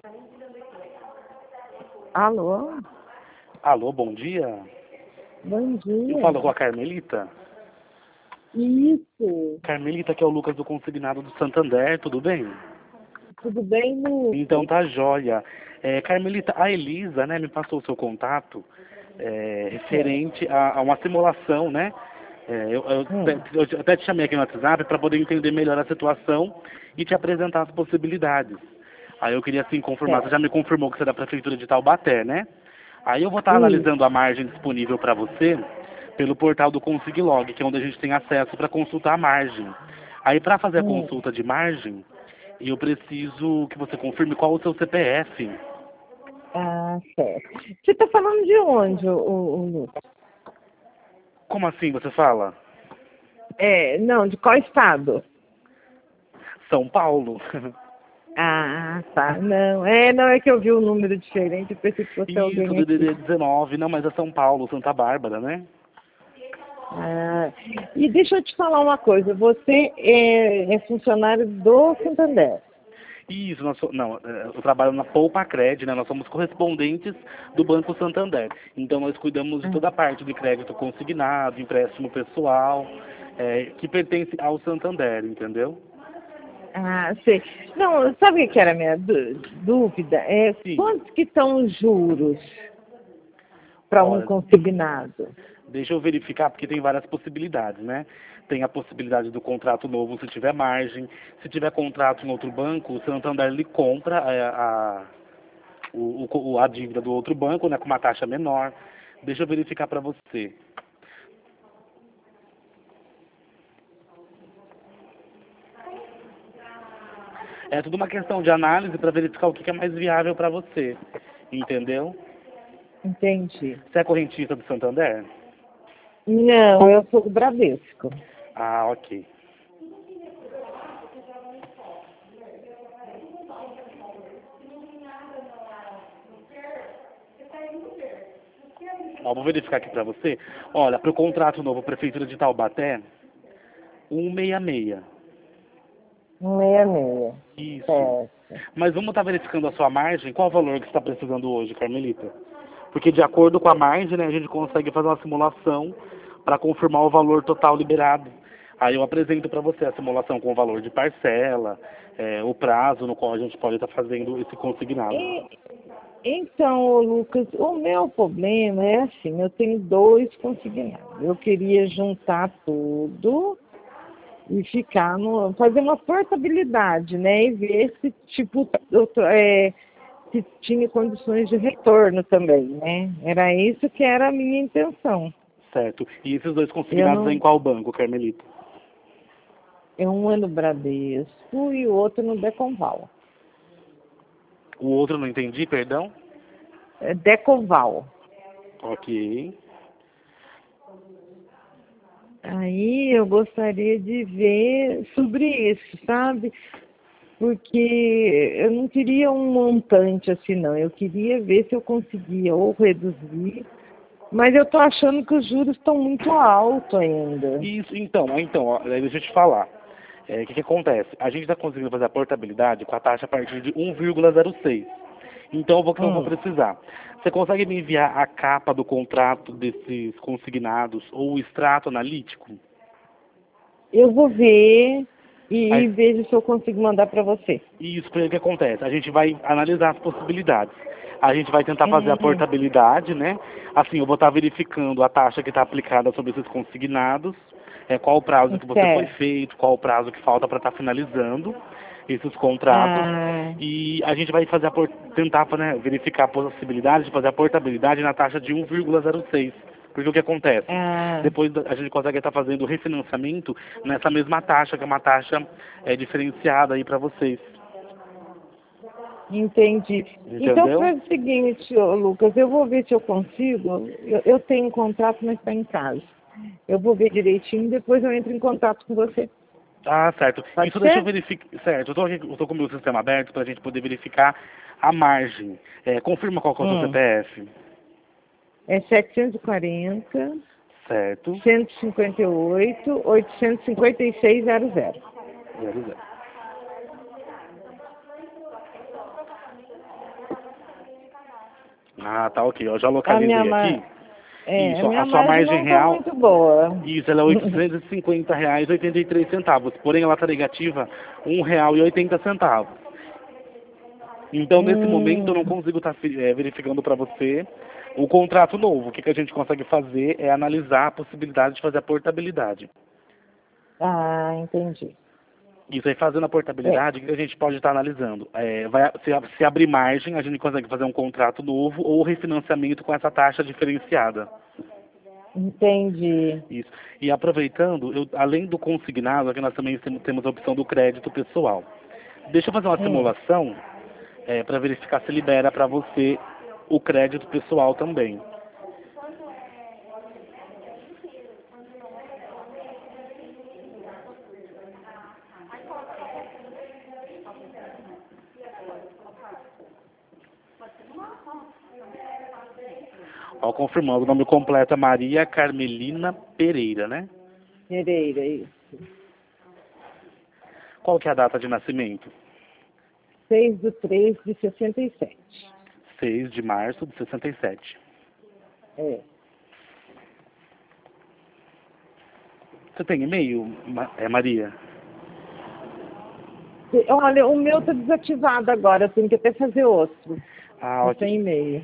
Alô? Alô, bom dia. Bom Eu dia. falo com a Carmelita. Isso. Carmelita, que é o Lucas do Consignado do Santander, tudo bem? Tudo bem, Lu? Então tá jóia. Carmelita, a Elisa, né, me passou o seu contato referente a uma simulação, né? Eu até te chamei aqui no WhatsApp para poder entender melhor a situação e te apresentar as possibilidades. Aí eu queria assim confirmar, você já me confirmou que você é da Prefeitura de Taubaté, né? Aí eu vou estar Isso. analisando a margem disponível para você pelo portal do Consiglog, que é onde a gente tem acesso para consultar a margem. Aí para fazer a consulta de margem, eu preciso que você confirme qual o seu CPF. Ah, certo. Você está falando de onde, o Lucas? Como assim você fala? Não, de qual estado? São Paulo. Ah, tá. Não, não é que eu vi um número diferente, eu pensei que fosse Isso, alguém aqui. DDD 19, não, mas é São Paulo, Santa Bárbara, né? Ah, e deixa eu te falar uma coisa, você é funcionário do Santander. Isso, eu trabalho na Poupacred, né? Nós somos correspondentes do Banco Santander. Então nós cuidamos de toda a parte de crédito consignado, empréstimo pessoal, que pertence ao Santander, entendeu? Ah, sei. Não, sabe o que era a minha dúvida? Sim. Quantos que são os juros para um Olha, consignado? deixa eu verificar, porque tem várias possibilidades, né? Tem a possibilidade do contrato novo se tiver margem. Se tiver contrato em outro banco, o Santander ele compra a dívida do outro banco, né, com uma taxa menor. Deixa eu verificar para você. É tudo uma questão de análise para verificar o que é mais viável para você, entendeu? Entendi. Você é correntista do Santander? Não, eu sou do Bradesco. Ah, ok. Ó, vou verificar aqui para você. Olha, para o contrato novo, Prefeitura de Taubaté, 166. 166. Isso. Certo. Mas vamos estar verificando a sua margem. Qual o valor que você está precisando hoje, Carmelita? Porque de acordo com a margem, né, a gente consegue fazer uma simulação para confirmar o valor total liberado. Aí eu apresento para você a simulação com o valor de parcela, o prazo no qual a gente pode estar fazendo esse consignado. Então, ô Lucas, o meu problema é assim, eu tenho 2 consignados. Eu queria juntar tudo e ficar fazer uma portabilidade, né? E ver se, tipo, se tinha condições de retorno também, né? Era isso que era a minha intenção. Certo. E esses dois Eu consignados em não, qual banco, Carmelita? um é no Bradesco e o outro no Decoval. O outro eu não entendi, perdão? Decoval. Ok. Aí eu gostaria de ver sobre isso, sabe? Porque eu não queria um montante assim, não. Eu queria ver se eu conseguia ou reduzir, mas eu estou achando que os juros estão muito altos ainda. Isso, então, ó, deixa eu te falar. O que acontece? A gente está conseguindo fazer a portabilidade com a taxa a partir de 1,06. Então, o que eu vou precisar? Você consegue me enviar a capa do contrato desses consignados ou o extrato analítico? Eu vou ver e Aí, vejo se eu consigo mandar para você. isso, porque o que acontece? A gente vai analisar as possibilidades. A gente vai tentar fazer a Hum, portabilidade, né? Assim, eu vou estar verificando a taxa que está aplicada sobre esses consignados, qual o prazo que você foi certo. feito, qual o prazo que falta para estar finalizando esses contratos. Ah, E a gente vai fazer tentar, né, verificar a possibilidade de fazer a portabilidade na taxa de 1,06. Porque o que acontece? ah, Depois a gente consegue estar fazendo o refinanciamento nessa mesma taxa, que é uma taxa diferenciada aí para vocês. entendi. Então Entendeu? faz o seguinte, ô, Lucas, eu vou ver se eu consigo. Eu tenho um contrato, mas está em casa. Eu vou ver direitinho, depois eu entro em contato com você. Ah, certo. Pode Isso deixa eu ser? verificar. Certo, eu tô com o meu sistema aberto para a gente poder verificar a margem. Confirma qual que é o seu Hum. CPF. É 740, Certo. 158, 85600. 00. Ah, tá, ok. Eu já A minha localizei aqui. Isso, a minha a sua margem margem não está real, muito boa. isso, ela é R$ 850,83. Porém, ela está negativa R$ 1,80. Então, nesse momento, eu não Hum, consigo estar verificando para você o contrato novo. O que a gente consegue fazer é analisar a possibilidade de fazer a portabilidade. entendi. Isso aí, fazendo a É, portabilidade, o que a gente pode estar analisando? Se abrir margem, a gente consegue fazer um contrato novo ou refinanciamento com essa taxa diferenciada. entendi. Isso. E aproveitando, além do consignado, aqui nós também temos a opção do crédito pessoal. Deixa eu fazer uma Hum. simulação para verificar se libera para você o crédito pessoal também. Ó, confirmando, o nome completo é Maria Carmelina Pereira, né? Pereira, isso. Qual que é a data de nascimento? 6/3/67. 6 de março de 67. É. Você tem e-mail, Maria? Olha, o meu está desativado agora, eu tenho que até fazer outro. Ah, Não ok. tem e-mail.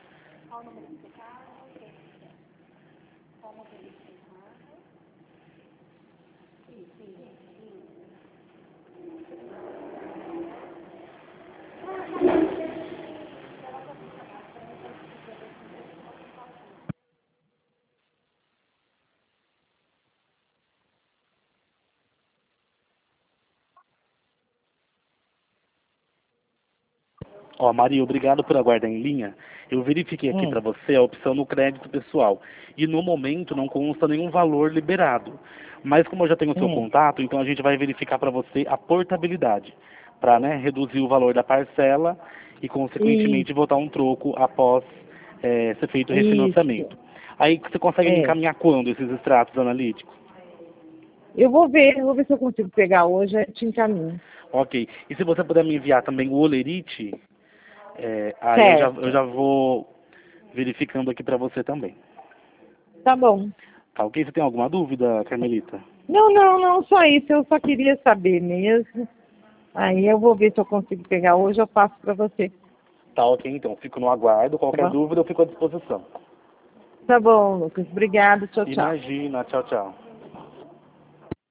Ó, Maria, obrigado por aguardar em linha. Eu verifiquei aqui para Hum, você a opção no crédito pessoal. E no momento não consta nenhum valor liberado. Mas como eu já tenho o seu hum. contato, então a gente vai verificar para você a portabilidade. Para, né, reduzir o valor da parcela e, consequentemente, Isso, botar um troco após ser feito o isso. refinanciamento. Aí você consegue me É. encaminhar quando esses extratos analíticos? Eu vou ver se eu consigo pegar hoje, aí eu te encaminho. Ok. E se você puder me enviar também o Olerite, aí eu Certo. já vou verificando aqui para você também. Tá bom. Tá ok? Você tem alguma dúvida, Carmelita? Não, não, não, só isso. Eu só queria saber mesmo. Aí eu vou ver se eu consigo pegar hoje, eu passo para você. Tá ok, então. Fico no aguardo. Tá Qualquer bom? dúvida, eu fico à disposição. Tá bom, Lucas. Obrigado. Tchau, tchau. Imagina. Tchau, tchau.